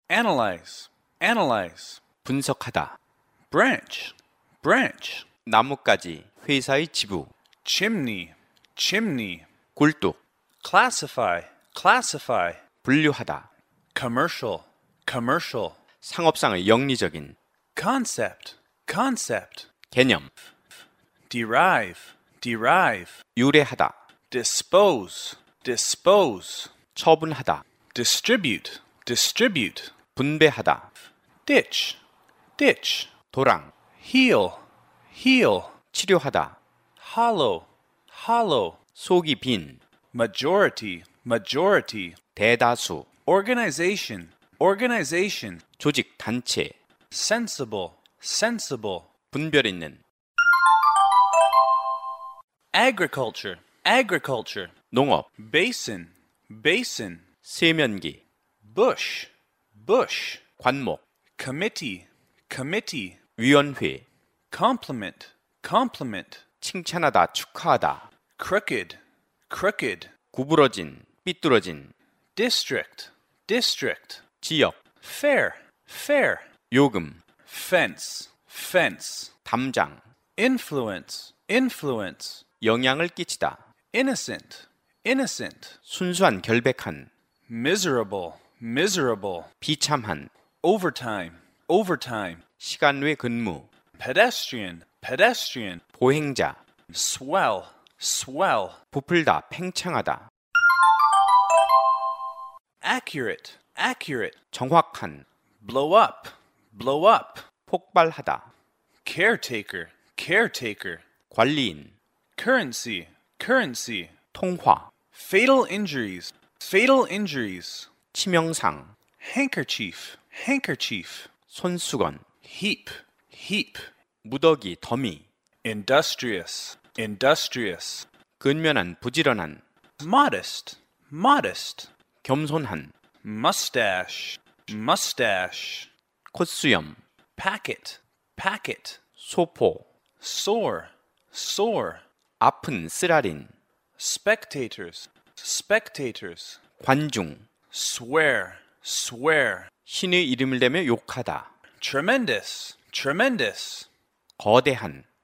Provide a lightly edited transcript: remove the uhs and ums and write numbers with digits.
analyze, analyze. 분석하다. Branch, branch. 나뭇가지, 회사의 지부. Chimney, chimney. 굴뚝, Classify, classify. 분류하다. Commercial, commercial. 상업상의 영리적인. Concept, concept. 개념. Derive, derive. 유래하다. Dispose, dispose. 처분하다. Distribute, distribute. 분배하다. Ditch, ditch. 도랑. Heal, heal. 치료하다. Hollow, hollow. 속이 빈. Majority, majority. 대다수. Organization, organization. 조직, 단체. Sensible, sensible. 분별 있는. Agriculture, agriculture. 농업. Basin, basin. 세면기. Bush, bush. 관목. Committee, committee. 위원회. Compliment, compliment. 칭찬하다, 축하하다. Crooked, crooked. 구부러진, 삐뚤어진. District, district. 지역. Fair, fair. 요금. Fence, fence. 담장. Influence, influence. 영향을 끼치다. Innocent, innocent. 순수한, 결백한. Miserable, miserable. 비참한. Overtime, overtime. 시간 외 근무. Pedestrian, pedestrian. 보행자. Swell, swell. 부풀다, 팽창하다. Accurate, accurate. 정확한. Blow up, blow up. 폭발하다. Caretaker, caretaker. 관리인. Currency, currency. 통화. Fatal injuries, fatal injuries. 치명상. Handkerchief, handkerchief. 손수건. Heap, heap. 무더기, 더미. Industrious, industrious. 근면한, 부지런한. Modest, modest. 겸손한. Mustache, mustache. 콧수염. Packet, packet. 소포. Sore, sore. 아픈, 쓰라린. Spectators, spectators. 관중. Swear, swear. 신의 이름을 대며 욕하다. Tremendous, tremendous. 거대한.